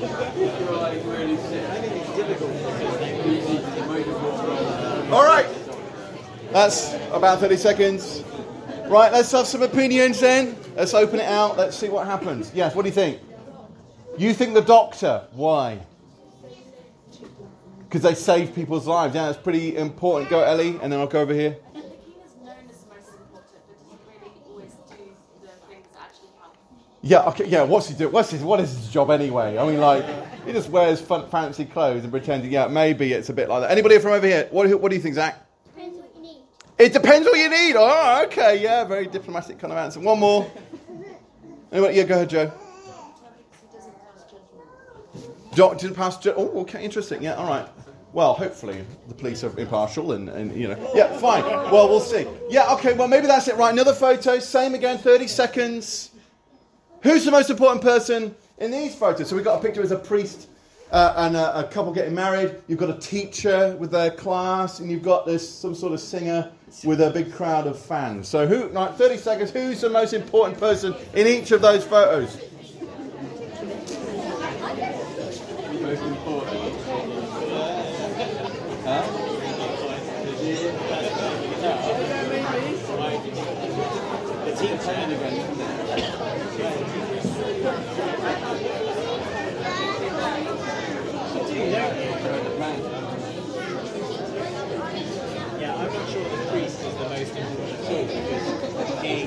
All right. That's about 30 seconds. Right, let's have some opinions then. Let's open it out. Let's see what happens. Yes, what do you think? You think the doctor. Why? Because they save people's lives. Yeah, that's pretty important. Go, Ellie, and then I'll go over here. The king is known as the most important, but doesn't really always do the things that actually help. Yeah, okay, yeah, what's he doing? What is his job anyway? I mean, like, he just wears fancy clothes and pretends, yeah, maybe it's a bit like that. Anybody from over here? What do you think, Zach? Depends what you need. It depends what you need. Oh, okay, yeah, very diplomatic kind of answer. One more. Anybody? Yeah, go ahead, Joe. Doctor pass judgment. Oh, okay, interesting. Yeah, all right. Well, hopefully the police are impartial and you know. Yeah, fine. Well, we'll see. Yeah, okay, well, maybe that's it. Right, another photo. Same again, 30 seconds. Who's the most important person in these photos? So we've got a picture as a priest and a couple getting married. You've got a teacher with their class, and you've got this some sort of singer with a big crowd of fans. So who? Right, 30 seconds. Who's the most important person in each of those photos? Most important. The team turning again, isn't it? Yeah, I'm not sure the priest is the most important thing because he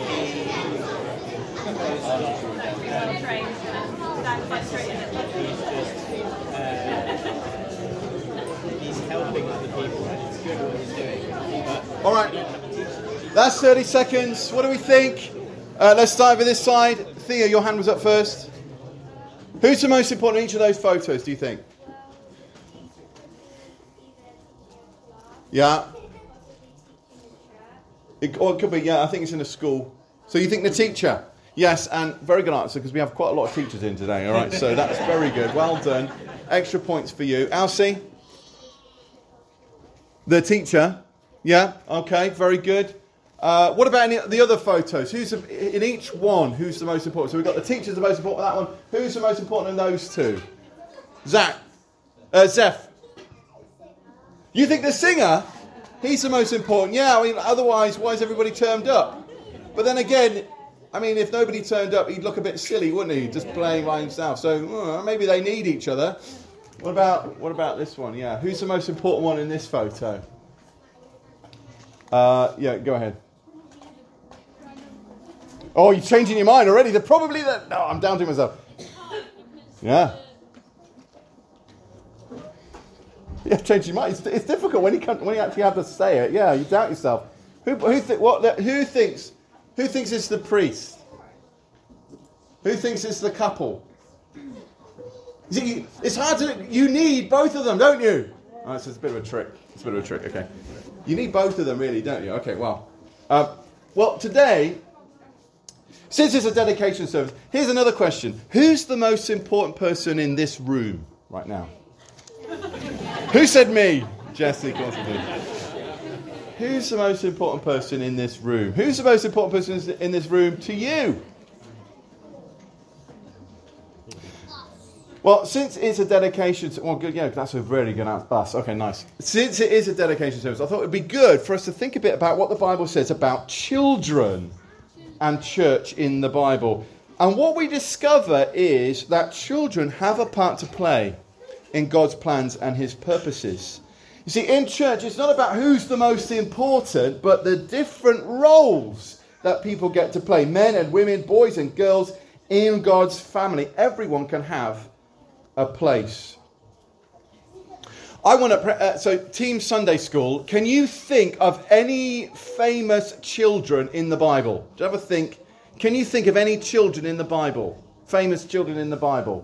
he's helping other people and it's good what he's doing. But All right. That's 30 seconds. What do we think? Let's start with this side. Thea, your hand was up first. Who's the most important in each of those photos, do you think? Yeah. It could be, yeah, I think it's in a school. So you think the teacher? Yes, and very good answer because we have quite a lot of teachers in today, all right? So that's very good. Well done. Extra points for you. Elsie? The teacher? Yeah, okay, very good. What about the other photos? Who's in each one? Who's the most important? So we've got the teacher's the most important. That one. Who's the most important in those two? Zach, Zeph. You think the singer? He's the most important. Yeah, I mean, otherwise, why is everybody turned up? But then again, I mean, if nobody turned up, he'd look a bit silly, wouldn't he? Just playing by himself. So maybe they need each other. What about this one? Yeah, who's the most important one in this photo? Yeah, go ahead. Oh, you're changing your mind already. They're probably the... No, I'm doubting myself. Yeah. Yeah, changing your mind. It's difficult when you actually have to say it. Yeah, you doubt yourself. Who thinks it's the priest? Who thinks it's the couple? See, it's hard to... You need both of them, don't you? Oh, it's a bit of a trick. It's a bit of a trick, okay. You need both of them, really, don't you? Okay, well. Well, today, since it's a dedication service, here's another question. Who's the most important person in this room right now? Who said me? Jesse, of course I did. Who's the most important person in this room? Who's the most important person in this room to you? Well, since it's a dedication... Well, good, yeah, that's a really good answer. Us. Okay, nice. Since it is a dedication service, I thought it would be good for us to think a bit about what the Bible says about children and church in the Bible. And what we discover is that children have a part to play in God's plans and his purposes. You see, in church, it's not about who's the most important, but the different roles that people get to play. Men and women, boys and girls in God's family. Everyone can have a place. I want to... so, Team Sunday School, can you think of any famous children in the Bible? Do you ever think... Can you think of any children in the Bible? Famous children in the Bible?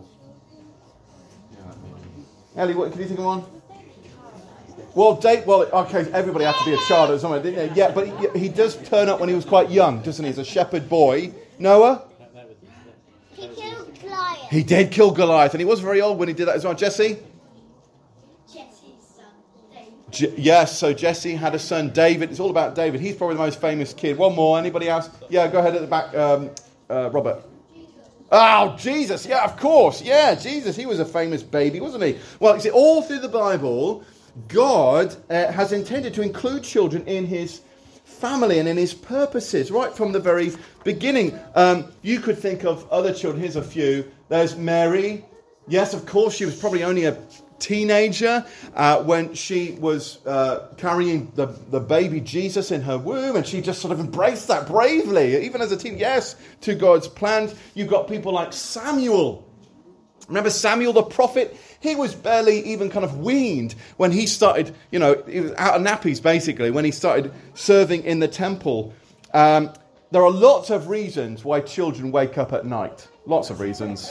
Ellie, can you think of one? Well, okay, everybody had to be a child or something, didn't they? Yeah, but he does turn up when he was quite young, doesn't he? As a shepherd boy. Noah? He killed Goliath. He did kill Goliath, and he was very old when he did that as well. Jesse? Jesse's son, David. Yes, so Jesse had a son, David. It's all about David. He's probably the most famous kid. One more. Anybody else? Yeah, go ahead at the back. Robert. Oh, Jesus. Yeah, of course. Yeah, Jesus. He was a famous baby, wasn't he? Well, you see, all through the Bible, God has intended to include children in his family and in his purposes, right from the very beginning. You could think of other children. Here's a few. There's Mary. Yes, of course, she was probably only a teenager when she was carrying the baby Jesus in her womb, and she just sort of embraced that bravely, even as a teen. Yes, to God's plans. You've got people like Samuel. Remember Samuel the prophet? He was barely even kind of weaned when he started, he was out of nappies basically, when he started serving in the temple. There are lots of reasons why children wake up at night. Lots of reasons.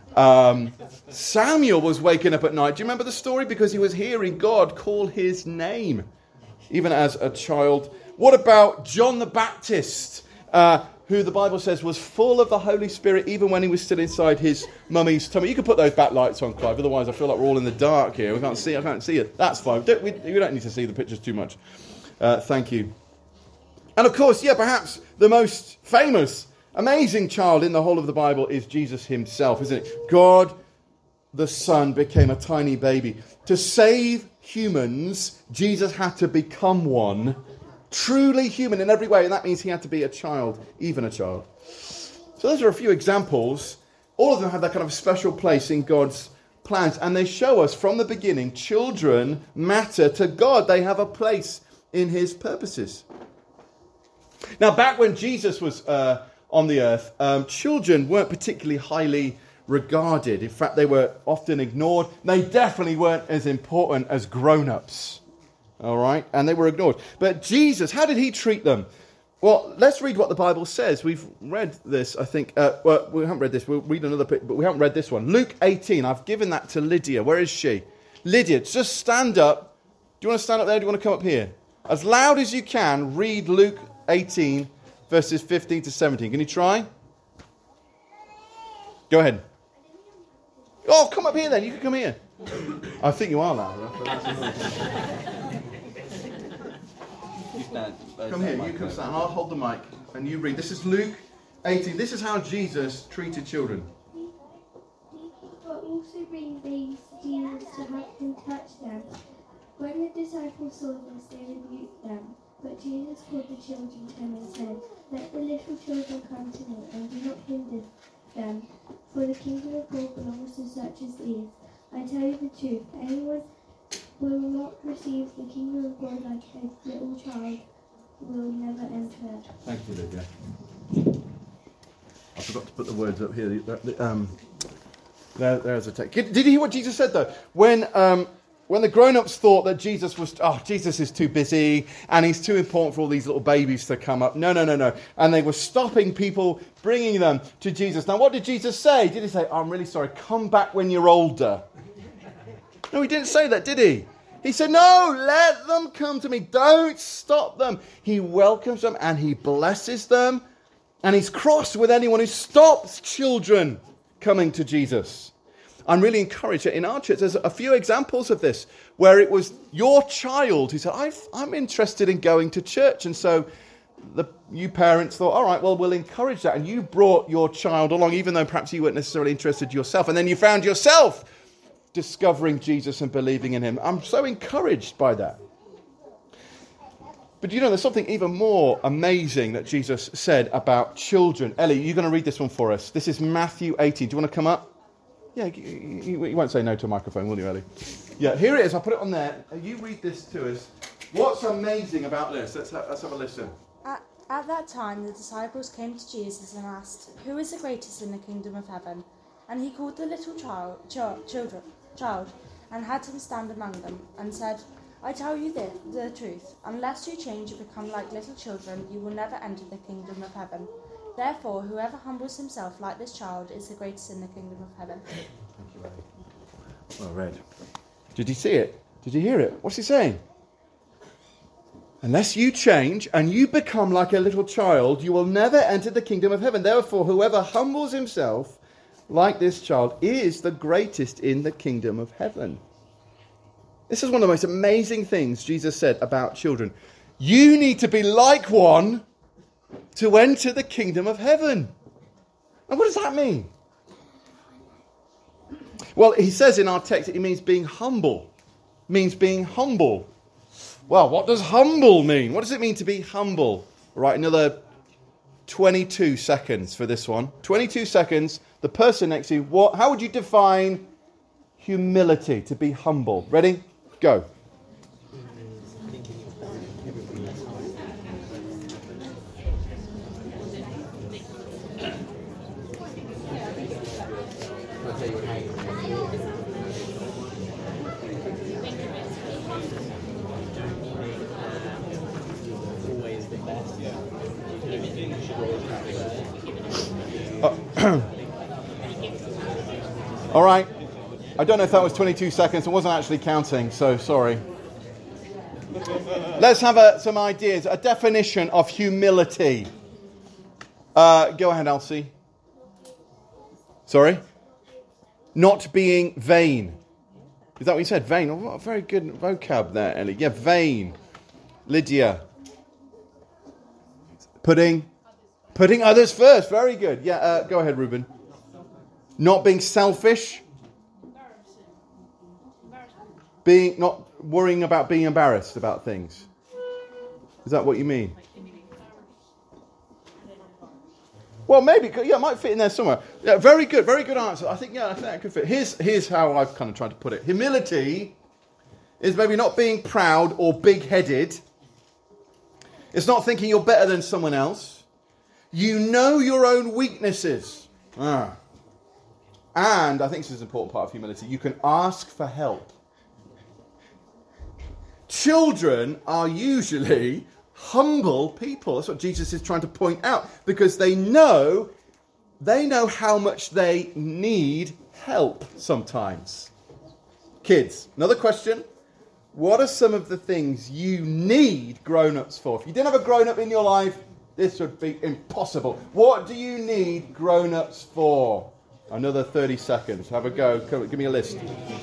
Samuel was waking up at night. Do you remember the story? Because he was hearing God call his name, even as a child. What about John the Baptist, who the Bible says was full of the Holy Spirit even when he was still inside his mummy's tummy? You can put those backlights on, Clive. Otherwise, I feel like we're all in the dark here. I can't see it. That's fine. We don't need to see the pictures too much. Thank you. And of course, perhaps the most famous, amazing child in the whole of the Bible is Jesus himself, isn't it? God, the Son, became a tiny baby. To save humans, Jesus had to become one, truly human in every way, and that means he had to be a child, even a child. So those are a few examples. All of them have that kind of special place in God's plans, and they show us from the beginning, children matter to God. They have a place in his purposes. Now, back when Jesus was on the earth, children weren't particularly highly regarded. In fact, they were often ignored. They definitely weren't as important as grown-ups. All right? And they were ignored. But Jesus, how did he treat them? Well, let's read what the Bible says. We've read this, I think. Well, we haven't read this. We'll read another bit, but we haven't read this one. Luke 18. I've given that to Lydia. Where is she? Lydia, just stand up. Do you want to stand up there? Do you want to come up here? As loud as you can, read Luke 18, verses 15 to 17. Can you try? Go ahead. Oh, come up here then. You can come here. I think you are loud. Come here. You come stand. I'll hold the mic and you read. This is Luke 18. This is how Jesus treated children. But also bring babes to Jesus to have him touch them. When the disciples saw this, they rebuked them. But Jesus called the children to him and said, "Let the little children come to me, and do not hinder them, for the kingdom of God belongs to such as these. I tell you the truth, anyone will not receive the kingdom of God like a little child will never enter it." Thank you, Lydia. I forgot to put the words up here. There's a text. Did you hear what Jesus said, though? When the grown-ups thought that Jesus is too busy and he's too important for all these little babies to come up. No. And they were stopping people, bringing them to Jesus. Now, what did Jesus say? Did he say, "I'm really sorry, come back when you're older"? No, he didn't say that, did he? He said, "No, let them come to me. Don't stop them." He welcomes them and he blesses them. And he's cross with anyone who stops children coming to Jesus. I'm really encouraged that in our church there's a few examples of this where it was your child who said, I'm interested in going to church. And so you parents thought, all right, well, we'll encourage that. And you brought your child along, even though perhaps you weren't necessarily interested yourself. And then you found yourself discovering Jesus and believing in him. I'm so encouraged by that. But there's something even more amazing that Jesus said about children. Ellie, you're going to read this one for us. This is Matthew 18. Do you want to come up? Yeah, you won't say no to a microphone, will you, Ellie? Yeah, here it is. I'll put it on there. You read this to us. What's amazing about this? Let's have a listen. At that time, the disciples came to Jesus and asked, "Who is the greatest in the kingdom of heaven?" And he called the little child and had him stand among them and said, "I tell you the truth. Unless you change and become like little children, you will never enter the kingdom of heaven. Therefore, whoever humbles himself like this child is the greatest in the kingdom of heaven." Thank you, Ellie. Well read. Did you see it? Did you hear it? What's he saying? Unless you change and you become like a little child, you will never enter the kingdom of heaven. Therefore, whoever humbles himself like this child is the greatest in the kingdom of heaven. This is one of the most amazing things Jesus said about children. You need to be like one to enter the kingdom of heaven. And what does that mean? Well, he says in our text it means being humble. It means being humble. Well, what does humble mean? What does it mean to be humble? Right, another 22 seconds for this one. 22 seconds. The person next to you, how would you define humility, to be humble? Ready? Go. Always the best. Everything should always All right. I don't know if that was 22 seconds. I wasn't actually counting, so sorry. Let's have some ideas. A definition of humility. Go ahead, Elsie. Sorry? Not being vain. Is that what you said? Vain. Oh, what a very good vocab there, Ellie. Yeah, vain. Lydia. Putting others first. Very good. Yeah, go ahead, Ruben. Not being selfish. Not worrying about being embarrassed about things. Is that what you mean? Well, maybe. Yeah, it might fit in there somewhere. Yeah, very good answer. I think that could fit. Here's how I've kind of tried to put it. Humility is maybe not being proud or big-headed. It's not thinking you're better than someone else. You know your own weaknesses. And I think this is an important part of humility. You can ask for help. Children are usually humble people. That's what Jesus is trying to point out, because they know how much they need help sometimes. Kids, another question. What are some of the things you need grown-ups for? If you didn't have a grown-up in your life, this would be impossible. What do you need grown-ups for? Another 30 seconds. Have a go. Come, give me a list.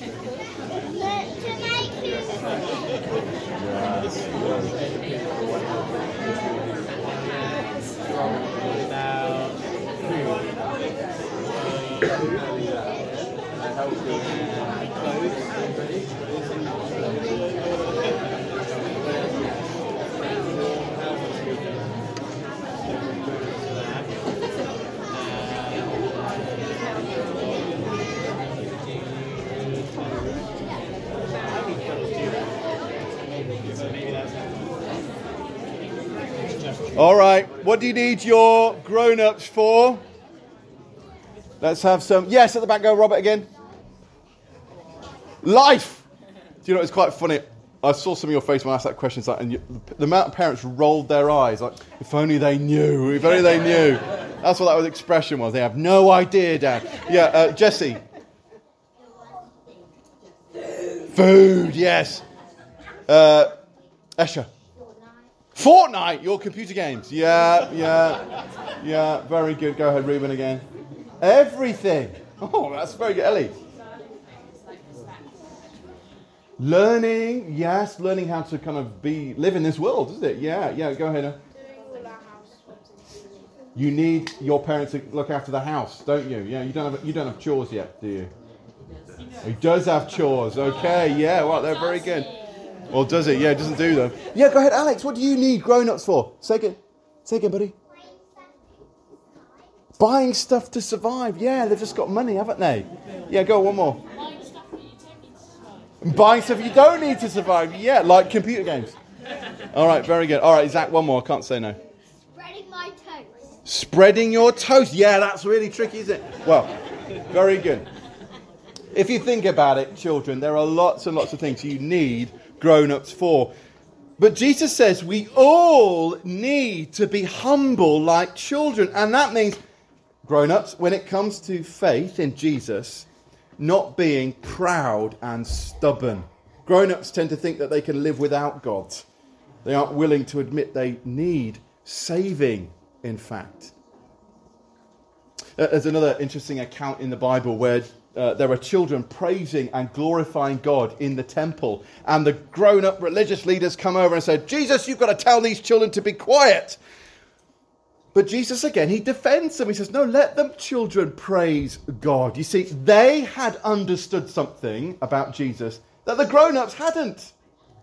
All right, what do you need your grown-ups for? Let's have some. Yes, at the back, go, Robert, again. Life. Do you know, it's quite funny. I saw some of your face when I asked that question, and the amount of parents rolled their eyes, like, if only they knew, if only they knew. That's what that expression was. They have no idea, Dad. Yeah, Jesse. Food, yes. Esha. Fortnite, your computer games. Yeah, very good. Go ahead, Ruben, again. Everything. Oh, that's very good. Ellie. Learning, yes, learning how to kind of live in this world, isn't it? Yeah, go ahead. You need your parents to look after the house, don't you? Yeah, you don't have chores yet, do you? He does have chores. Okay, yeah, well, they're very good. Well, does it? Yeah, it doesn't do them. Yeah, go ahead, Alex. What do you need grown-ups for? Say again, buddy. Buying stuff to survive. Yeah, they've just got money, haven't they? Yeah, go on, one more. Buying stuff you don't need to survive. Yeah, like computer games. All right, very good. All right, Zach, one more. I can't say no. Spreading my toast. Spreading your toast. Yeah, that's really tricky, isn't it? Well, very good. If you think about it, children, there are lots and lots of things you need grown-ups for. But Jesus says we all need to be humble like children. And that means, grown-ups, when it comes to faith in Jesus, not being proud and stubborn. Grown-ups tend to think that they can live without God. They aren't willing to admit they need saving, in fact. There's another interesting account in the Bible where there are children praising and glorifying God in the temple. And the grown-up religious leaders come over and say, Jesus, you've got to tell these children to be quiet. But Jesus, again, he defends them. He says, no, let them children praise God. You see, they had understood something about Jesus that the grown-ups hadn't.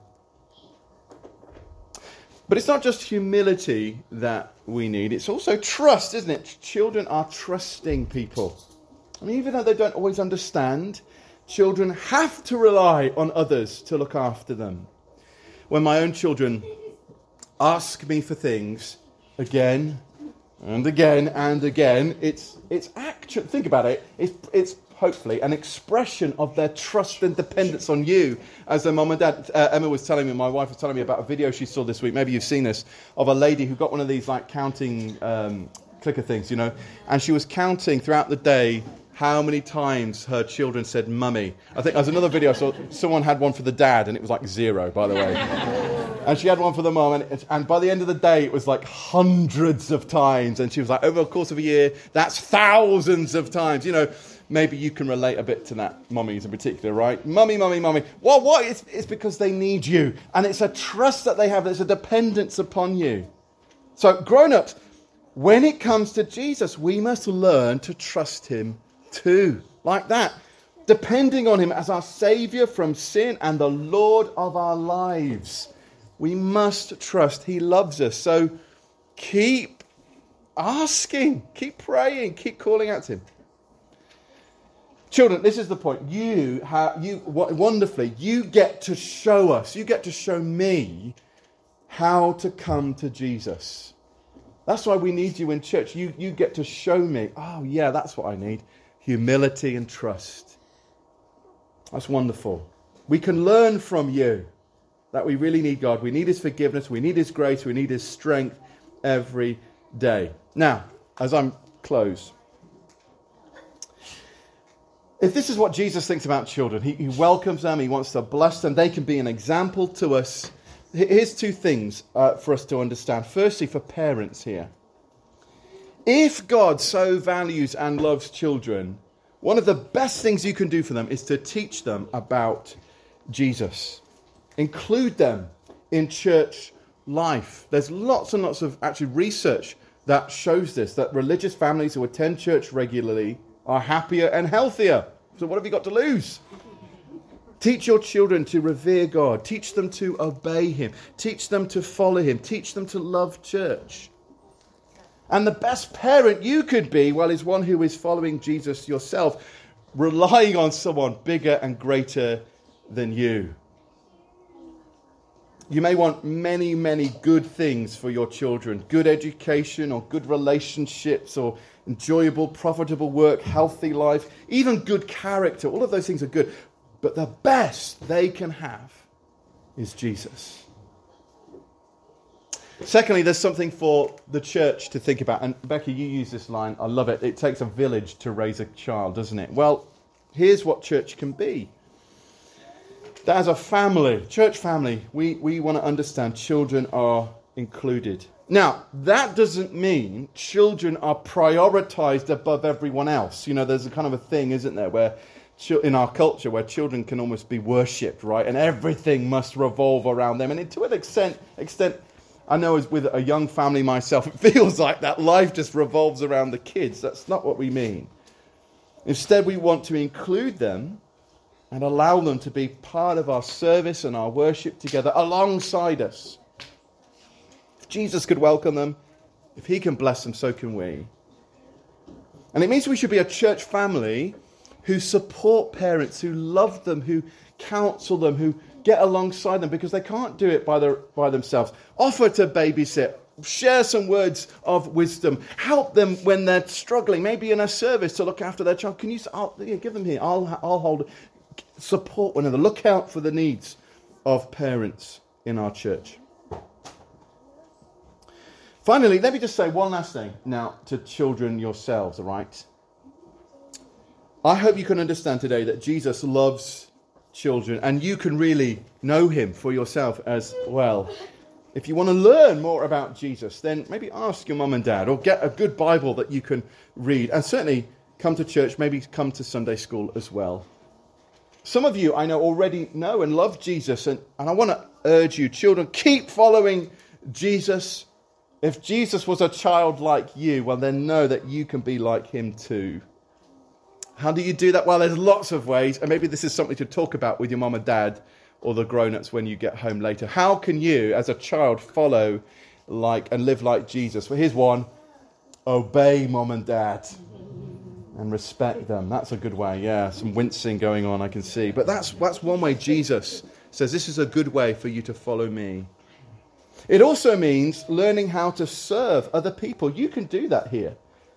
But it's not just humility that we need. It's also trust, isn't it? Children are trusting people. I mean, even though they don't always understand, children have to rely on others to look after them. When my own children ask me for things again and again and again, it's actually, think about it, it's hopefully an expression of their trust and dependence on you as their mum and dad. Emma was telling me, my wife was telling me about a video she saw this week, maybe you've seen this, of a lady who got one of these like counting clicker things, you know, and she was counting throughout the day how many times her children said mummy. I think there's another video I saw, someone had one for the dad and it was like 0, by the way. And she had one for the mum, and by the end of the day it was like hundreds of times, and she was like, over the course of a year, that's thousands of times. You know, maybe you can relate a bit to that, mummies in particular, right? Mummy, mummy, mummy. Well, what? It's because they need you. And it's a trust that they have. There's a dependence upon you. So, grown-ups, when it comes to Jesus, we must learn to trust him too. Like that. Depending on him as our Saviour from sin and the Lord of our lives. We must trust he loves us. So, keep asking. Keep praying. Keep calling out to him. Children, this is the point. Wonderfully, you get to show us, you get to show me how to come to Jesus. That's why we need you in church. You get to show me, oh yeah, that's what I need. Humility and trust. That's wonderful. We can learn from you that we really need God. We need his forgiveness. We need his grace. We need his strength every day. Now, as I'm close, if this is what Jesus thinks about children, he welcomes them, he wants to bless them, they can be an example to us. Here's 2 things for us to understand. Firstly, for parents here. If God so values and loves children, one of the best things you can do for them is to teach them about Jesus. Include them in church life. There's lots and lots of actually research that shows this, that religious families who attend church regularly are happier and healthier. So what have you got to lose? Teach your children to revere God. Teach them to obey him. Teach them to follow him. Teach them to love church. And the best parent you could be, well, is one who is following Jesus yourself, relying on someone bigger and greater than you. You may want many, many good things for your children. Good education or good relationships or enjoyable, profitable work, healthy life, even good character. All of those things are good. But the best they can have is Jesus. Secondly, there's something for the church to think about. And Becky, you use this line. I love it. It takes a village to raise a child, doesn't it? Well, here's what church can be. That as a family, church family, we want to understand children are included. Now, that doesn't mean children are prioritized above everyone else. You know, there's a kind of a thing, isn't there, where in our culture where children can almost be worshipped, right? And everything must revolve around them. And to an extent, I know as with a young family myself, it feels like that life just revolves around the kids. That's not what we mean. Instead, we want to include them and allow them to be part of our service and our worship together alongside us. If Jesus could welcome them, if he can bless them, so can we. And it means we should be a church family who support parents, who love them, who counsel them, who get alongside them because they can't do it by themselves. Offer to babysit, share some words of wisdom, help them when they're struggling, maybe in a service to look after their child. Can you give them here? I'll hold it. Support one another. Look out for the needs of parents in our church. Finally, let me just say one last thing now to children yourselves, all right? I hope you can understand today that Jesus loves children and you can really know him for yourself as well. If you want to learn more about Jesus, then maybe ask your mum and dad or get a good Bible that you can read. And certainly come to church, maybe come to Sunday school as well. Some of you I know already know and love Jesus, and I want to urge you, children, keep following Jesus. If Jesus was a child like you, well, then know that you can be like him too. How do you do that? Well, there's lots of ways, and maybe this is something to talk about with your mum and dad or the grown-ups when you get home later. How can you, as a child, follow like and live like Jesus? Well, here's one. Obey mum and dad and respect them. That's a good way. Yeah, some wincing going on, I can see. But that's one way Jesus says this is a good way for you to follow me. It also means learning how to serve other people. You can do that here.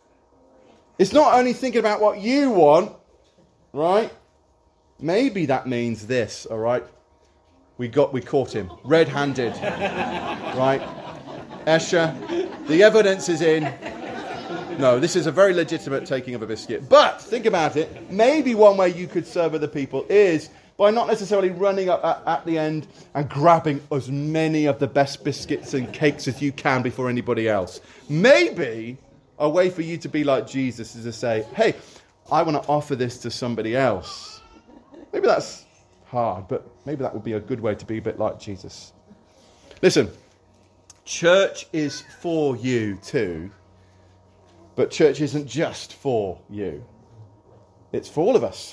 It's not only thinking about what you want, right? Maybe that means this, all right? We caught him, red-handed, right? Escher, the evidence is in. No, this is a very legitimate taking of a biscuit. But think about it. Maybe one way you could serve other people is by not necessarily running up at the end and grabbing as many of the best biscuits and cakes as you can before anybody else. Maybe a way for you to be like Jesus is to say, hey, I want to offer this to somebody else. Maybe that's hard, but maybe that would be a good way to be a bit like Jesus. Listen, church is for you too, but church isn't just for you. It's for all of us.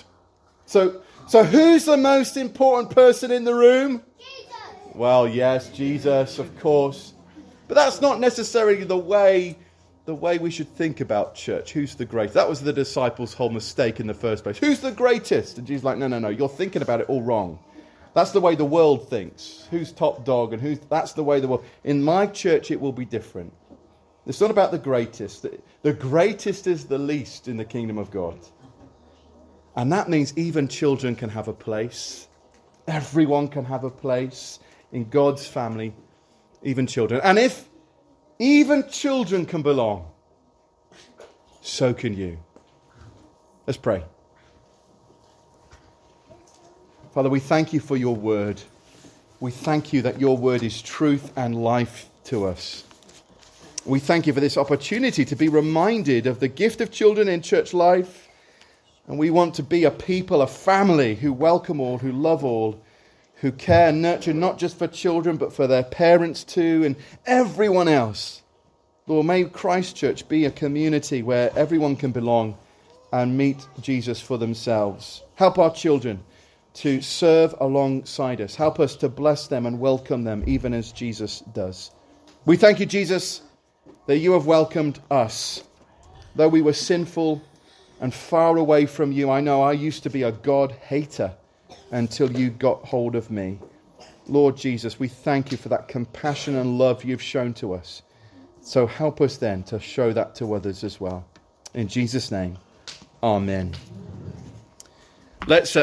So who's the most important person in the room? Jesus. Well, yes, Jesus, of course. But that's not necessarily the way we should think about church. Who's the greatest? That was the disciples' whole mistake in the first place. Who's the greatest? And Jesus is like, no, you're thinking about it all wrong. That's the way the world thinks. Who's top dog and that's the way the world. In my church, it will be different. It's not about the greatest. The greatest is the least in the kingdom of God. And that means even children can have a place. Everyone can have a place in God's family, even children. And if even children can belong, so can you. Let's pray. Father, we thank you for your word. We thank you that your word is truth and life to us. We thank you for this opportunity to be reminded of the gift of children in church life. And we want to be a people, a family who welcome all, who love all, who care and nurture not just for children, but for their parents too, and everyone else. Lord, may Christ Church be a community where everyone can belong and meet Jesus for themselves. Help our children to serve alongside us. Help us to bless them and welcome them, even as Jesus does. We thank you, Jesus, that you have welcomed us. Though we were sinful and far away from you, I know I used to be a God hater until you got hold of me. Lord Jesus, we thank you for that compassion and love you've shown to us. So help us then to show that to others as well. In Jesus' name, amen. Let's